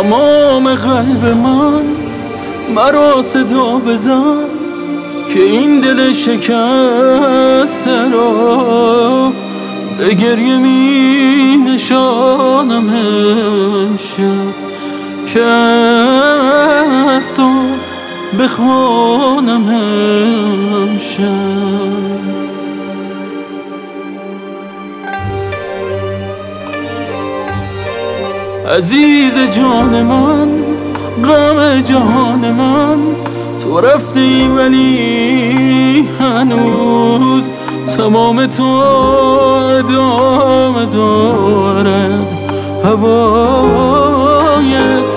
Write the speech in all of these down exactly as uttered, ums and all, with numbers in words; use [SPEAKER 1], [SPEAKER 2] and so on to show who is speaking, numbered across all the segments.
[SPEAKER 1] تمام قلب من مرا صدا بزن که این دل شکسته را به گریه می نشانم امشب، که از تو بخوانم امشب. عزیز جان من، غم جهان من، تو رفتی ولی هنوز تمام تو ادامه دارد، هوایت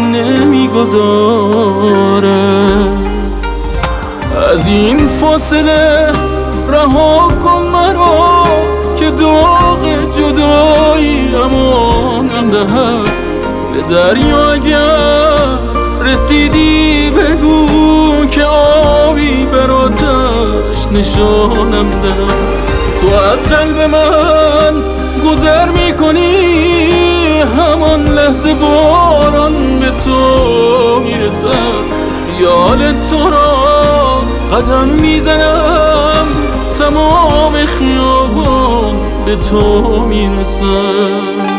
[SPEAKER 1] نمیگذارد. از این فاصله رها کن مرا که داغ جدایی امانم دهد. به دریا اگر رسیدی بگو که آبی بر آتش نشانم دهد. تو از قلب من گذر میکنی، همان لحظه باران به تو میرسد. خیال تو را قدم میزنم، تمام خیابان به تو میرسد.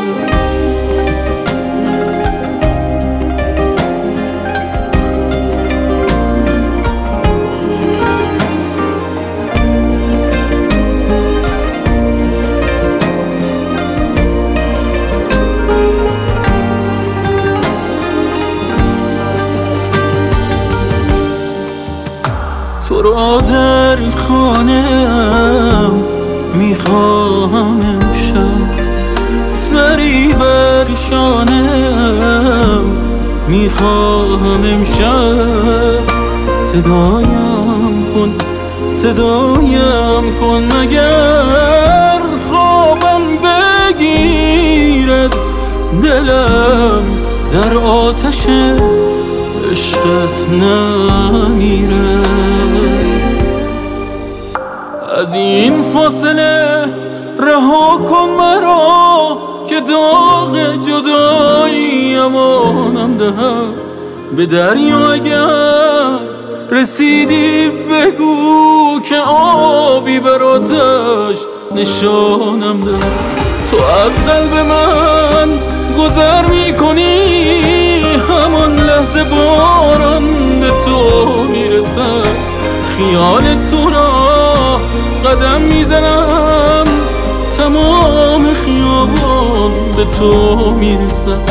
[SPEAKER 1] تو را در خانه‌ام میخواهم امشب، سری بر شانه‌ام میخواهم امشب. صدایم کن صدایم کن مگر خوابم بگیرد، دلم در آتش عشقت نمیره. از این فاصله رها کن مرا که داغ جدایی امانم دهد. به دریا اگر رسیدی بگو که آبی بر آتش نشانم دهد. تو از قلب من گذر میکنی، همان لحظه باران به تو میرسد. خیال تو را قدم میزنم، تمام خیابان به تو میرسد.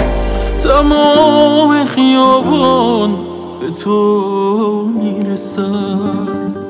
[SPEAKER 1] تمام خیابان به تو میرسد.